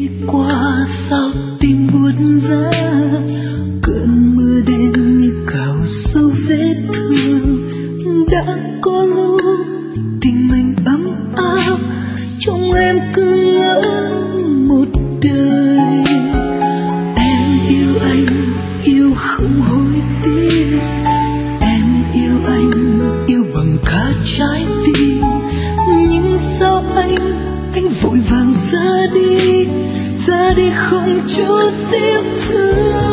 đi qua sao tim buốt giá, cơn mưa đêm như cào sâu vết thương. Đã có lúc tình mình ấm áp, trong em cứ ngỡ một đời. Em yêu anh, yêu không hối tiếc. Em yêu anh, yêu bằng cả trái tim. Nhưng sao anh vội vàng ra đi không chút tiếc thương.